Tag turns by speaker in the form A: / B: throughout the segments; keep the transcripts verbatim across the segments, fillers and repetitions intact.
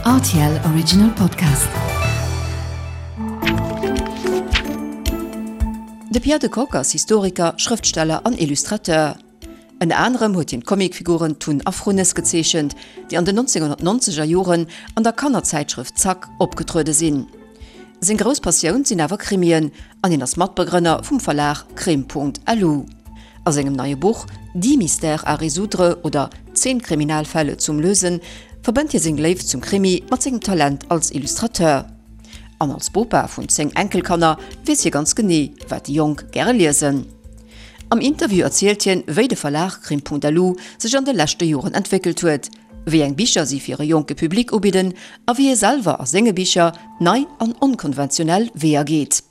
A: R T L Original Podcast. De Pierre de Kock als Historiker, Schriftsteller an Illustrateur. En anderem huet den Comicfiguren Thun Afrones gezeichnet, die an den neunzehnhundertneunziger Joren an der Kannerzeitschrift Zack opgetruede sinn. Sin gros Passioun sinn awer Krimien an den as Matbegrünner vum Verlag Krim Punkt L U. Aus engem neue Buch Die Mystère à résoudre oder zehn Kriminalfälle zum Lösen verbënnt je seg Leif zum Krimi mat segem Talent als Illustrateur. An als Bopa vun seng Enkelkanner wies je ganz genie, wat die Jong gerne lesen. Am Interview erzählt hien, wéi de Verlag Krim Punkt L U sech an de lächte Joren entwickelt huet, wie eng Bicher sie fir Joke Publikum obiden, a wie e selver a Sengebicher nei an unkonventionell wie geht.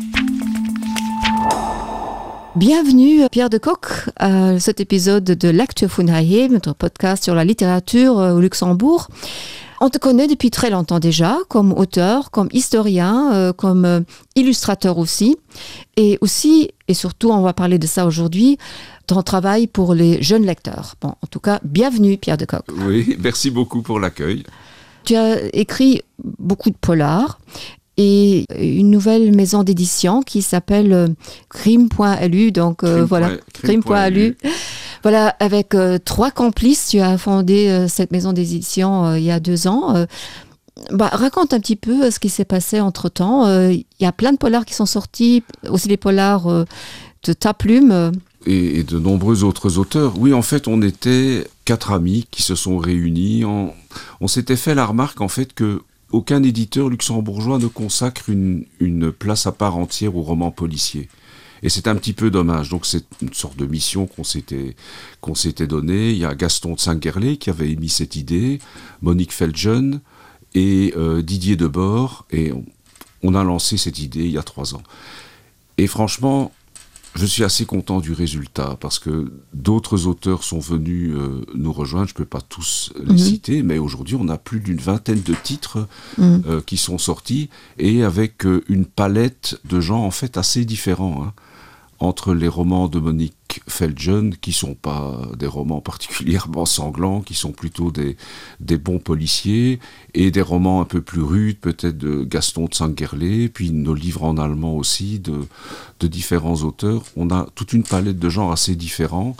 A: Bienvenue Pierre de Kock à cet épisode de Lecture von Haye, notre podcast sur la littérature au Luxembourg. On te connaît depuis très longtemps déjà, comme auteur, comme historien, euh, comme euh, illustrateur aussi. Et aussi, et surtout, on va parler de ça aujourd'hui, ton travail pour les jeunes lecteurs. Bon, en tout cas, bienvenue Pierre de Kock.
B: Oui, merci beaucoup pour l'accueil.
A: Tu as écrit beaucoup de polars et une nouvelle maison d'édition qui s'appelle euh, Krim Point L U, donc euh, Krim voilà, Krim Point L U. Voilà, avec euh, trois complices, tu as fondé euh, cette maison d'édition euh, il y a deux ans. Euh, bah, raconte un petit peu euh, ce qui s'est passé entre-temps. Euh, il y a plein de polars qui sont sortis, aussi les polars euh, de ta plume. Euh.
B: Et, et de nombreux autres auteurs. Oui, en fait, on était quatre amis qui se sont réunis. En... On s'était fait la remarque, en fait, que aucun éditeur luxembourgeois ne consacre une, une place à part entière au roman policier. Et c'est un petit peu dommage. Donc c'est une sorte de mission qu'on s'était, qu'on s'était donnée. Il y a Gaston Tsangerlé qui avait émis cette idée, Monique Feldgen et euh, Didier Debord. Et on, on a lancé cette idée il y a trois ans. Et franchement, je suis assez content du résultat parce que d'autres auteurs sont venus euh, nous rejoindre. Je ne peux pas tous les mmh. citer, mais aujourd'hui, on a plus d'une vingtaine de titres mmh. euh, qui sont sortis et avec euh, une palette de gens en fait assez différents. Hein, entre les romans de Monique Feldgen, qui ne sont pas des romans particulièrement sanglants, qui sont plutôt des, des bons policiers, et des romans un peu plus rudes, peut-être de Gaston Tsangerlé, puis nos livres en allemand aussi, de, de différents auteurs. On a toute une palette de genres assez différents,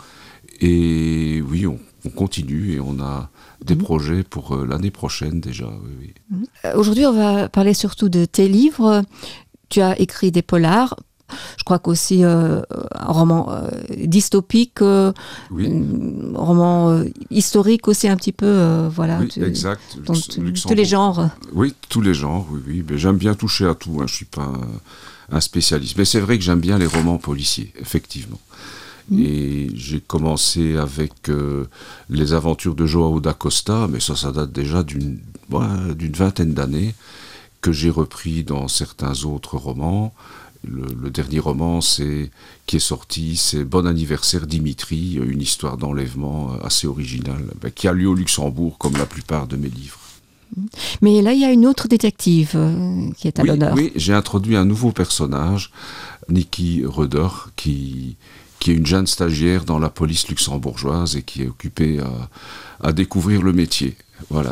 B: et oui, on, on continue, et on a des mmh. projets pour euh, l'année prochaine déjà. Oui, oui.
A: Mmh. Aujourd'hui, on va parler surtout de tes livres. Tu as écrit des polars. Je crois qu'aussi euh, un roman euh, dystopique, euh,
B: oui.
A: un roman euh, historique aussi un petit peu, euh, voilà.
B: Oui,
A: tu,
B: exact.
A: Donc, Lux- tous les genres.
B: Oui, tous les genres, oui, oui. Mais j'aime bien toucher à tout, hein. Je ne suis pas un, un spécialiste. Mais c'est vrai que j'aime bien les romans policiers, effectivement. Mmh. Et j'ai commencé avec euh, les aventures de João da Costa, mais ça, ça date déjà d'une, ouais, d'une vingtaine d'années, que j'ai repris dans certains autres romans. Le, le dernier roman c'est, qui est sorti, c'est Bon anniversaire Dimitri, une histoire d'enlèvement assez originale, ben, qui a lieu au Luxembourg, comme la plupart de mes livres.
A: Mais là, il y a une autre détective euh, qui est à
B: oui,
A: l'honneur.
B: Oui, j'ai introduit un nouveau personnage, Niki Röder, qui, qui est une jeune stagiaire dans la police luxembourgeoise et qui est occupée à, à découvrir le métier. Voilà.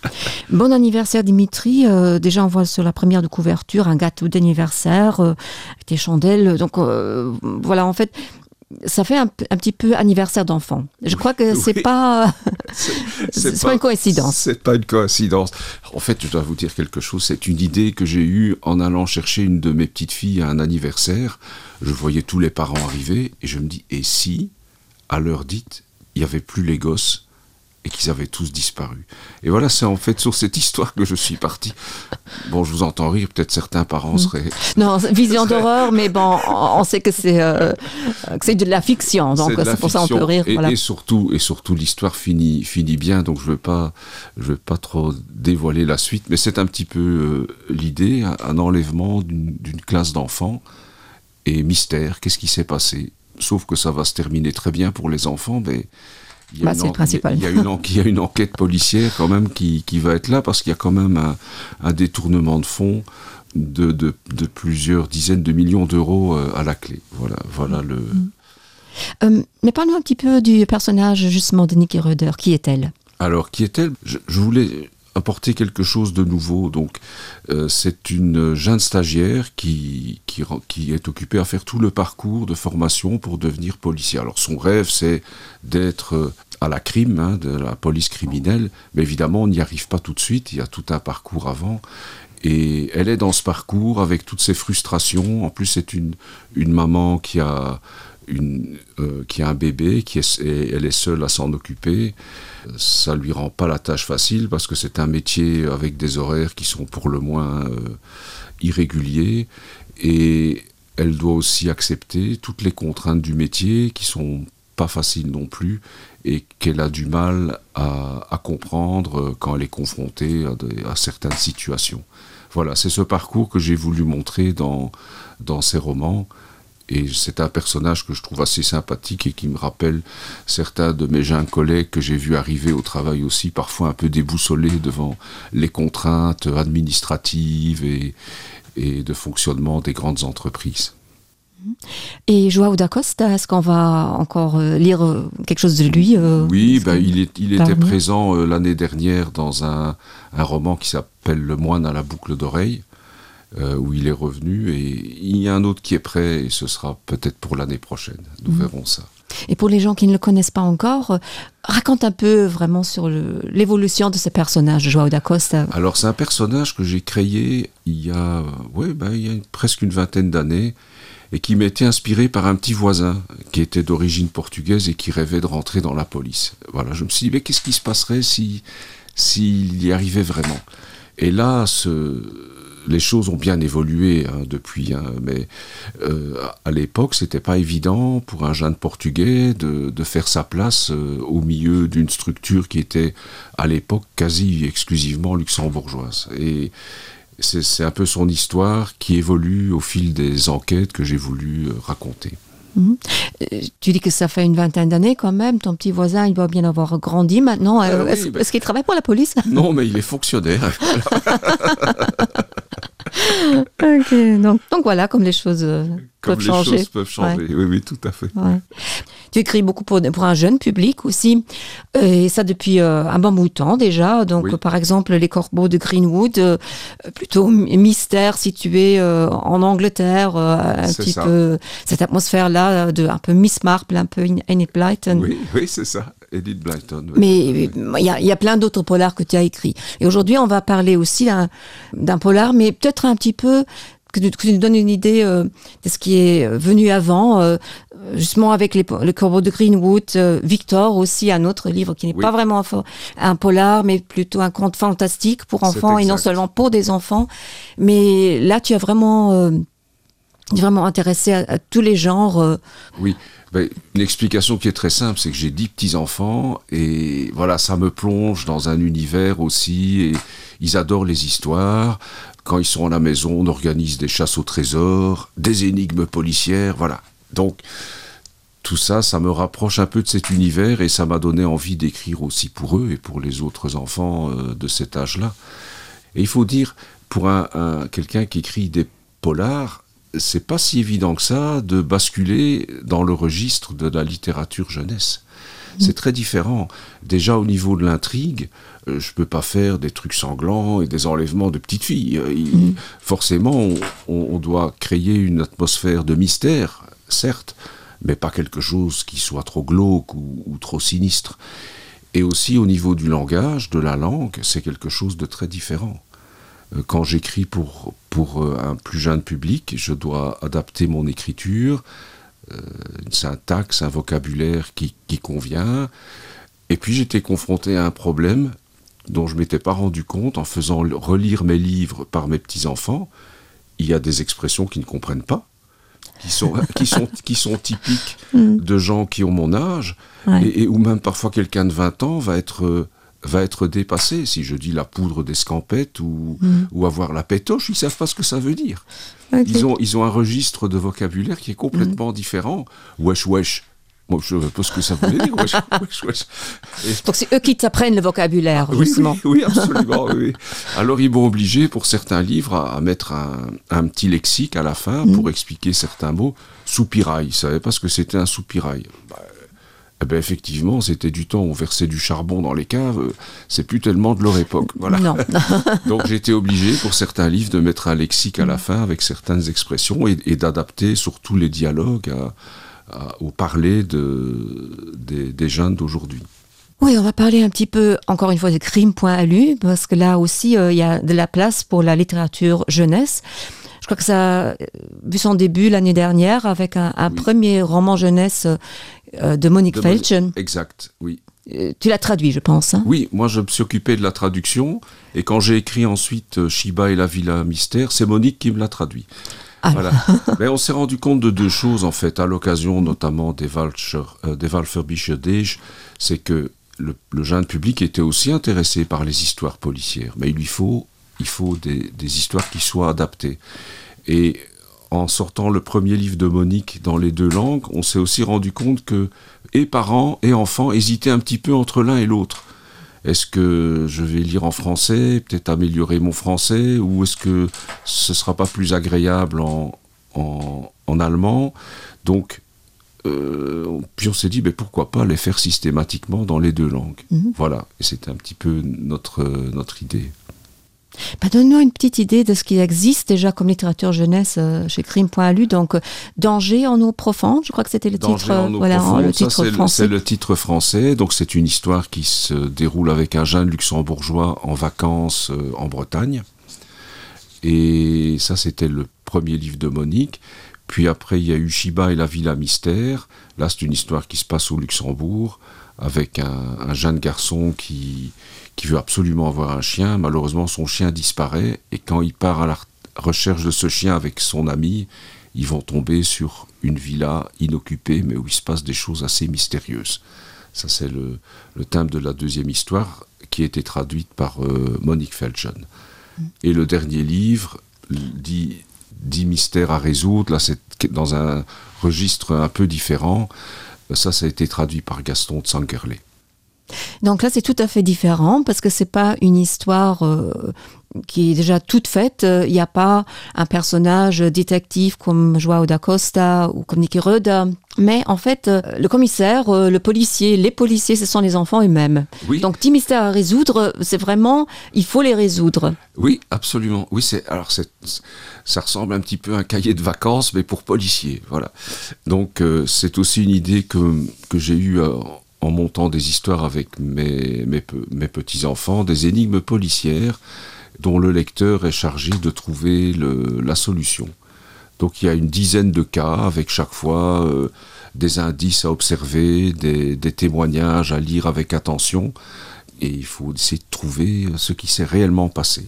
A: Bon anniversaire Dimitri, euh, déjà on voit sur la première de couverture un gâteau d'anniversaire, euh, des chandelles, donc euh, voilà, en fait ça fait un, un petit peu anniversaire d'enfant. Je crois que c'est oui. pas
B: c'est,
A: c'est,
B: c'est
A: c'est pas,
B: pas
A: une coïncidence.
B: C'est pas une coïncidence. En fait, je dois vous dire quelque chose, c'est une idée que j'ai eue en allant chercher une de mes petites filles à un anniversaire. Je voyais tous les parents arriver et je me dis, et si à l'heure dite, il n'y avait plus les gosses et qu'ils avaient tous disparu. Et voilà, c'est en fait sur cette histoire que je suis parti. Bon, je vous entends rire, peut-être certains parents seraient...
A: Non, vision seraient... d'horreur, mais bon, on sait que c'est, euh, que c'est de la fiction, donc c'est, c'est pour ça qu'on peut rire.
B: Et,
A: voilà.
B: et, surtout, et surtout, l'histoire finit, finit bien, donc je ne veux pas, je veux pas trop dévoiler la suite, mais c'est un petit peu euh, l'idée, un, un enlèvement d'une, d'une classe d'enfants, et mystère, qu'est-ce qui s'est passé ? Sauf que ça va se terminer très bien pour les enfants, mais... Il y, a
A: bah,
B: une
A: c'est
B: en...
A: le principal.
B: il, y a une en... il y a une enquête policière quand même qui, qui va être là parce qu'il y a quand même un, un détournement de fonds de, de, de plusieurs dizaines de millions d'euros à la clé. Voilà, voilà le...
A: Mmh. Euh, mais parle-nous un petit peu du personnage justement de Niki Röder. Qui est-elle ?
B: Alors, qui est-elle ? je, je voulais apporter quelque chose de nouveau. Donc, euh, c'est une jeune stagiaire qui, qui, qui est occupée à faire tout le parcours de formation pour devenir policier. Alors, son rêve, c'est d'être à la crime, hein, de la police criminelle, mais évidemment, on n'y arrive pas tout de suite, il y a tout un parcours avant. Et elle est dans ce parcours avec toutes ses frustrations. En plus, c'est une, une maman qui a, une, euh, qui a un bébé, qui est, et elle est seule à s'en occuper. Ça ne lui rend pas la tâche facile parce que c'est un métier avec des horaires qui sont pour le moins euh, irréguliers. Et elle doit aussi accepter toutes les contraintes du métier qui ne sont pas faciles non plus et qu'elle a du mal à, à comprendre quand elle est confrontée à, de, à certaines situations. Voilà, c'est ce parcours que j'ai voulu montrer dans, dans ces romans. Et c'est un personnage que je trouve assez sympathique et qui me rappelle certains de mes jeunes collègues que j'ai vus arriver au travail aussi, parfois un peu déboussolés devant les contraintes administratives et, et de fonctionnement des grandes entreprises.
C: Et João da Costa, est-ce qu'on va encore euh, lire euh, quelque chose de lui euh,
B: Oui, ben, il, est, il était présent euh, l'année dernière dans un, un roman qui s'appelle Le moine à la boucle d'oreille, euh, où il est revenu, et il y a un autre qui est prêt, et ce sera peut-être pour l'année prochaine. Nous mmh. verrons ça.
C: Et pour les gens qui ne le connaissent pas encore, euh, raconte un peu vraiment sur le, l'évolution de ce personnage, João da Costa.
B: Alors, c'est un personnage que j'ai créé il y a, ouais, ben, il y a une, presque une vingtaine d'années, et qui m'était inspiré par un petit voisin qui était d'origine portugaise et qui rêvait de rentrer dans la police. Voilà, je me suis dit, mais qu'est-ce qui se passerait si, s'il y arrivait vraiment ? Et là, ce, les choses ont bien évolué hein, depuis, hein, mais euh, à l'époque, c'était pas évident pour un jeune Portugais de, de faire sa place euh, au milieu d'une structure qui était, à l'époque, quasi exclusivement luxembourgeoise. Et C'est, c'est un peu son histoire qui évolue au fil des enquêtes que j'ai voulu euh, raconter.
C: Mmh. Euh, tu dis que ça fait une vingtaine d'années quand même. Ton petit voisin, il doit bien avoir grandi maintenant. Euh, oui, est-ce, bah... est-ce qu'il travaille pour la police ?
B: Non, mais il est fonctionnaire.
C: Okay, donc, donc voilà, comme les choses euh,
B: comme
C: peuvent
B: les
C: changer.
B: Choses peuvent changer. Ouais. Oui, oui, tout à fait.
C: Ouais. Tu écris beaucoup pour, pour un jeune public aussi, et ça depuis euh, un bon bout de temps déjà. Donc, oui. euh, par exemple, Les Corbeaux de Greenwood, euh, plutôt mystère situé euh, en Angleterre, euh, un
B: c'est
C: petit
B: ça.
C: peu cette atmosphère-là de un peu Miss Marple, un peu Enid Blyton.
B: Oui, oui, c'est ça. Edith Blyton. Oui.
C: Mais il y, y a plein d'autres polars que tu as écrits. Et aujourd'hui, on va parler aussi d'un, d'un polar, mais peut-être un petit peu que tu, que tu nous donnes une idée euh, de ce qui est venu avant, euh, justement avec les, les Corbeaux de Greenwood, euh, Victor aussi, un autre livre qui n'est oui. pas vraiment un, un polar, mais plutôt un conte fantastique pour enfants et non seulement pour des enfants. Mais là, tu as vraiment, euh, vraiment intéressé à, à tous les genres. Euh.
B: Oui. Ben, une explication qui est très simple, c'est que j'ai dix petits-enfants et voilà, ça me plonge dans un univers aussi et ils adorent les histoires. Quand ils sont à la maison, on organise des chasses au trésor, des énigmes policières, voilà. Donc, tout ça, ça me rapproche un peu de cet univers et ça m'a donné envie d'écrire aussi pour eux et pour les autres enfants euh, de cet âge-là. Et il faut dire, pour un, un, quelqu'un qui écrit des polars, c'est pas si évident que ça de basculer dans le registre de la littérature jeunesse. Mmh. C'est très différent. Déjà au niveau de l'intrigue, euh, je peux pas faire des trucs sanglants et des enlèvements de petites filles. Il, mmh. Forcément, on, on doit créer une atmosphère de mystère, certes, mais pas quelque chose qui soit trop glauque ou, ou trop sinistre. Et aussi au niveau du langage, de la langue, c'est quelque chose de très différent. Quand j'écris pour, pour un plus jeune public, je dois adapter mon écriture, euh, une syntaxe, un vocabulaire qui, qui convient. Et puis j'étais confronté à un problème dont je ne m'étais pas rendu compte en faisant relire mes livres par mes petits-enfants. Il y a des expressions qu'ils ne comprennent pas, qui sont, qui sont, qui sont typiques de gens qui ont mon âge, ouais. et, et où même parfois quelqu'un de vingt ans va être... Euh, va être dépassé. Si je dis la poudre d'escampette ou, mmh. ou avoir la pétoche, ils ne savent pas ce que ça veut dire. Okay. Ils, ont, ils ont un registre de vocabulaire qui est complètement mmh. différent. Wesh, wesh. Moi, je ne sais pas ce que ça veut dire. Wesh, wesh, wesh. Et...
C: Donc, c'est eux qui t'apprennent le vocabulaire,
B: oui,
C: justement.
B: Oui, oui absolument. oui. Alors, ils m'ont obligé, pour certains livres, à, à mettre un, un petit lexique à la fin mmh. pour expliquer certains mots. Soupirail. Ils ne savaient pas ce que c'était un soupirail. Bah, Eh ben effectivement, c'était du temps où on versait du charbon dans les caves, c'est plus tellement de leur époque. Voilà.
C: Non.
B: Donc j'étais obligé, pour certains livres, de mettre un lexique à la fin avec certaines expressions et, et d'adapter surtout les dialogues à, à, au parler de, des, des jeunes d'aujourd'hui.
C: Oui, on va parler un petit peu, encore une fois, de crime point a l u, parce que là aussi, euh, il y a de la place pour la littérature jeunesse. Je crois que ça a vu son début l'année dernière avec un, un oui. premier roman jeunesse euh, de Monique de Felchen.
B: Mon... Exact, oui.
C: Euh, tu l'as traduit, je pense. Hein?
B: Oui, moi je me suis occupé de la traduction, et quand j'ai écrit ensuite euh, Shiba et la Villa Mystère, c'est Monique qui me l'a traduit. Ah voilà. Mais on s'est rendu compte de deux choses, en fait, à l'occasion notamment des Walcher, euh, des Walferbische Dage, c'est que Le, le jeune public était aussi intéressé par les histoires policières, mais il lui faut, il faut des, des histoires qui soient adaptées. Et en sortant le premier livre de Monique dans les deux langues, on s'est aussi rendu compte que et parents et enfants hésitaient un petit peu entre l'un et l'autre. Est-ce que je vais lire en français, peut-être améliorer mon français, ou est-ce que ce ne sera pas plus agréable en, en, en allemand ? Donc, Euh, puis on s'est dit, mais pourquoi pas les faire systématiquement dans les deux langues. Mmh. Voilà, et c'était un petit peu notre, notre idée.
C: Bah, donne-nous une petite idée de ce qui existe déjà comme littérature jeunesse euh, chez crime point a l u. Donc, euh, Danger en eau profonde, je crois que c'était le
B: Danger
C: titre,
B: en eau
C: voilà,
B: profonde,
C: le
B: ça,
C: titre
B: c'est
C: français.
B: Le, c'est le titre français, donc c'est une histoire qui se déroule avec un jeune luxembourgeois en vacances euh, en Bretagne. Et ça, c'était le premier livre de Monique. Puis après, il y a eu Shiba et la Villa Mystère. Là, c'est une histoire qui se passe au Luxembourg, avec un, un jeune garçon qui, qui veut absolument avoir un chien. Malheureusement, son chien disparaît. Et quand il part à la recherche de ce chien avec son ami, ils vont tomber sur une villa inoccupée, mais où il se passe des choses assez mystérieuses. Ça, c'est le, le thème de la deuxième histoire, qui a été traduite par euh, Monique Felchen. Mmh. Et le dernier livre dit... dix mystères à résoudre, là c'est dans un registre un peu différent, ça ça a été traduit par Gaston Tsangerlé.
C: Donc là c'est tout à fait différent parce que c'est pas une histoire euh, qui est déjà toute faite, il n'y a pas un personnage détective comme João da Costa ou comme Niki Röda, mais en fait euh, le commissaire, euh, le policier, les policiers ce sont les enfants eux-mêmes. Oui. Donc dix mystères à résoudre, c'est vraiment, il faut les résoudre.
B: Oui, absolument. Oui, c'est, alors c'est, ça ressemble un petit peu à un cahier de vacances mais pour policiers, voilà. Donc euh, c'est aussi une idée que, que j'ai eue euh, en montant des histoires avec mes, mes, mes petits-enfants, des énigmes policières dont le lecteur est chargé de trouver le, la solution. Donc il y a une dizaine de cas, avec chaque fois euh, des indices à observer, des, des témoignages à lire avec attention, et il faut essayer de trouver ce qui s'est réellement passé.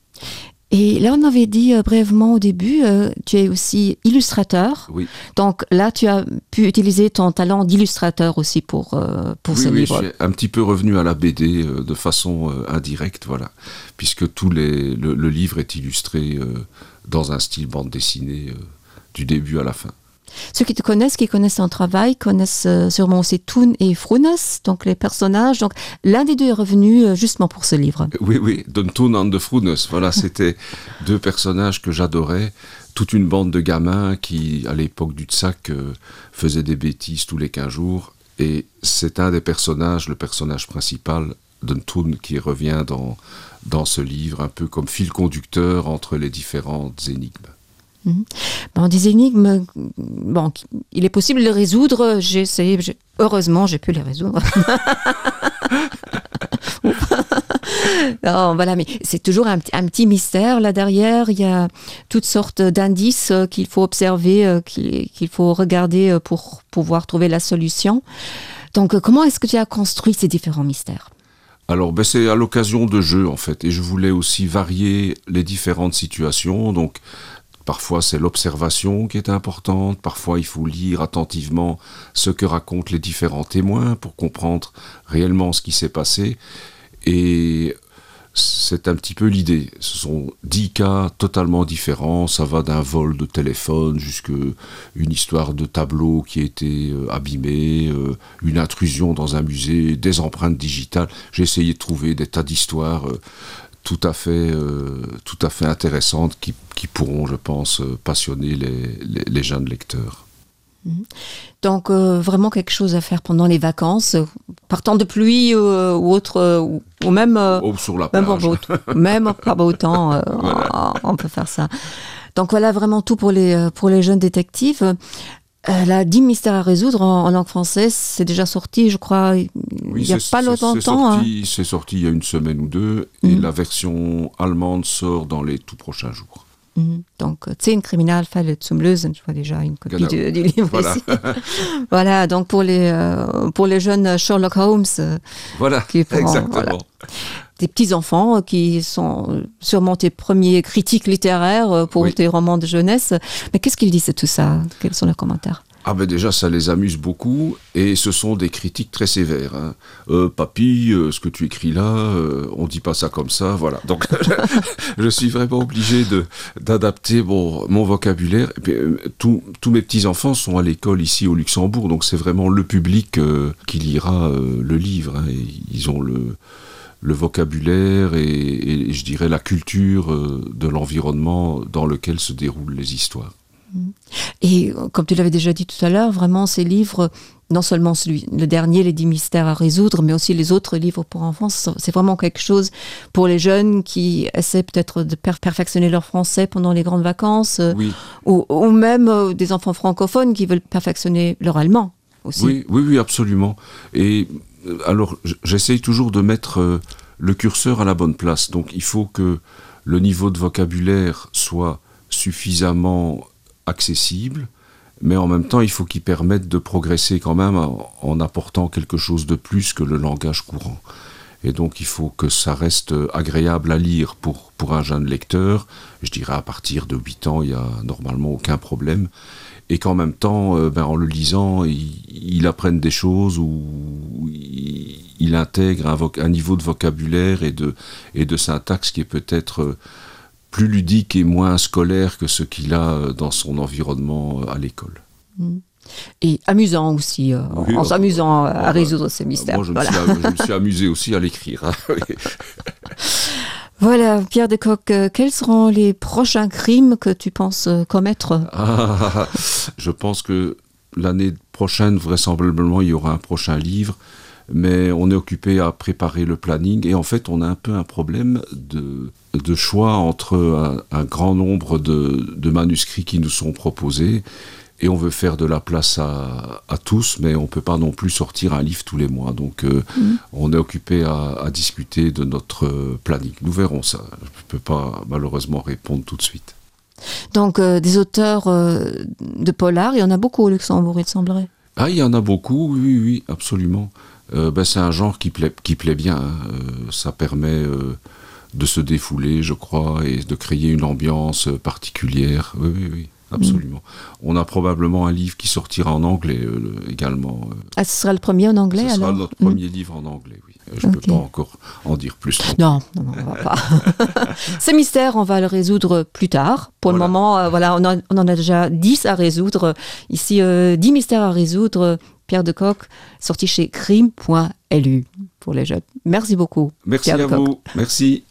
C: Et là, on avait dit euh, brièvement au début, euh, tu es aussi illustrateur.
B: Oui.
C: Donc là, tu as pu utiliser ton talent d'illustrateur aussi pour, euh, pour
B: oui,
C: ce
B: oui,
C: livre.
B: Oui, je suis un petit peu revenu à la B D euh, de façon euh, indirecte, voilà. Puisque tous les, le, le livre est illustré euh, dans un style bande dessinée euh, du début à la fin.
C: Ceux qui te connaissent, qui connaissent ton travail, connaissent euh, sûrement aussi Toon et Frunes, donc les personnages. Donc l'un des deux est revenu euh, justement pour ce livre.
B: Oui, oui, de Toon and de Frunes. Voilà, c'était deux personnages que j'adorais. Toute une bande de gamins qui, à l'époque du Tsak, euh, faisaient des bêtises tous les quinze jours. Et c'est un des personnages, le personnage principal de Toon, qui revient dans, dans ce livre, un peu comme fil conducteur entre les différentes énigmes.
C: Mmh. Bon, des énigmes, bon, il est possible de les résoudre. J'ai essayé, j'ai, heureusement, j'ai pu les résoudre. Non, voilà, mais c'est toujours un, un petit mystère là derrière. Il y a toutes sortes d'indices qu'il faut observer, qu'il, qu'il faut regarder pour pouvoir trouver la solution. Donc, comment est-ce que tu as construit ces différents mystères ?
B: Alors, ben, c'est à l'occasion de jeux, en fait. Et je voulais aussi varier les différentes situations. Donc, parfois, c'est l'observation qui est importante. Parfois, il faut lire attentivement ce que racontent les différents témoins pour comprendre réellement ce qui s'est passé. Et c'est un petit peu l'idée. Ce sont dix cas totalement différents. Ça va d'un vol de téléphone jusqu'à une histoire de tableau qui a été euh, abîmé, euh, une intrusion dans un musée, des empreintes digitales. J'ai essayé de trouver des tas d'histoires euh, tout à fait, euh, tout à fait intéressantes qui, qui pourront, je pense, euh, passionner les, les, les jeunes lecteurs.
C: Donc euh, vraiment quelque chose à faire pendant les vacances, euh, par temps de pluie euh, ou autre, euh, ou, ou même euh,
B: oh, sur la
C: même
B: plage.
C: pas beau, même pas beau temps, euh,
B: Voilà.
C: on, on peut faire ça. Donc voilà vraiment tout pour les pour les jeunes détectives. Euh, la dix mystères à résoudre en, en langue française, c'est déjà sorti, je crois, il
B: Oui,
C: y a
B: c'est-
C: pas
B: c'est-
C: longtemps.
B: C'est sorti,
C: hein.
B: c'est sorti il y a une semaine ou deux, et
C: Mhm.
B: la version allemande sort dans les tout prochains jours.
C: Mhm. Donc, zehn Kriminalfälle zum Lösen, je vois déjà une copie
B: Genau.
C: du, du livre
B: Voilà.
C: ici. Voilà, donc pour les, euh, pour les jeunes Sherlock Holmes, euh,
B: Voilà,
C: qui pourront,
B: exactement.
C: voilà. Des petits-enfants euh, qui sont sûrement tes premiers critiques littéraires euh, pour
B: Oui.
C: tes romans de jeunesse. Mais qu'est-ce qu'ils disent de tout ça? Quels sont leurs commentaires?
B: Ah ben déjà, ça les amuse beaucoup, et ce sont des critiques très sévères. Hein. Euh, papy, euh, ce que tu écris là, euh, on dit pas ça comme ça, voilà. Donc, je suis vraiment obligé de d'adapter mon, mon vocabulaire. Et puis, euh, tous tous mes petits-enfants sont à l'école ici au Luxembourg, donc c'est vraiment le public euh, qui lira euh, le livre. Hein, et ils ont le, le vocabulaire et, et je dirais la culture euh, de l'environnement dans lequel se déroulent les histoires.
C: Et euh, comme tu l'avais déjà dit tout à l'heure, vraiment ces livres, non seulement celui, le dernier, les dix mystères à résoudre, mais aussi les autres livres pour enfants, c'est vraiment quelque chose pour les jeunes qui essaient peut-être de per- perfectionner leur français pendant les grandes vacances, euh,
B: Oui.
C: ou, ou même euh, des enfants francophones qui veulent perfectionner leur allemand aussi.
B: Oui, oui, oui, absolument. Et euh, alors, j- j'essaye toujours de mettre euh, le curseur à la bonne place. Donc, il faut que le niveau de vocabulaire soit suffisamment accessible, mais en même temps, il faut qu'il permette de progresser quand même en, en apportant quelque chose de plus que le langage courant. Et donc, il faut que ça reste agréable à lire pour, pour un jeune lecteur. Je dirais à partir de huit ans, il n'y a normalement aucun problème. Et qu'en même temps, euh, ben, en le lisant, il, il apprenne des choses ou il, il intègre un, voc- un niveau de vocabulaire et de, et de syntaxe qui est peut-être euh, plus ludique et moins scolaire que ce qu'il a euh, dans son environnement euh, à l'école.
C: Et amusant aussi, euh,
B: Oui,
C: en
B: euh,
C: s'amusant à
B: bah,
C: résoudre ces mystères.
B: Moi, je me,
C: Voilà.
B: suis, am- je me suis amusé aussi à l'écrire. Hein. Oui.
C: Voilà, Pierre Decoq, euh, quels seront les prochains crimes que tu penses euh, commettre?
B: Ah, je pense que l'année prochaine, vraisemblablement, il y aura un prochain livre, mais on est occupé à préparer le planning et en fait, on a un peu un problème de, de choix entre un, un grand nombre de, de manuscrits qui nous sont proposés et on veut faire de la place à, à tous, mais on ne peut pas non plus sortir un livre tous les mois. Donc, euh, mmh. on est occupé à, à discuter de notre planning. Nous verrons ça. Je ne peux pas malheureusement répondre tout de suite.
C: Donc, euh, des auteurs euh, de polar, il y en a beaucoup au Luxembourg, il semblerait.
B: Ah, il y en a beaucoup, oui, oui, absolument. Euh, ben, c'est un genre qui plaît, qui plaît bien. Hein. Euh, ça permet euh, de se défouler, je crois, et de créer une ambiance particulière. Oui, oui, oui. Absolument. Mmh. On a probablement un livre qui sortira en anglais euh, également. Euh,
C: ah, ce sera le premier en anglais
B: ce
C: alors?
B: Ce sera notre mmh. premier livre en anglais, oui. Je ne okay. peux pas encore en dire plus.
C: Non, non, non, on va pas. Ces mystères, on va le résoudre plus tard. Pour voilà. le moment, euh, voilà, on, a, on en a déjà dix à résoudre. Ici, euh, dix mystères à résoudre. Pierre Decoq, sorti chez crime point l u pour les jeunes. Merci beaucoup.
B: Merci
C: Pierre
B: à
C: Decoq.
B: vous. Merci.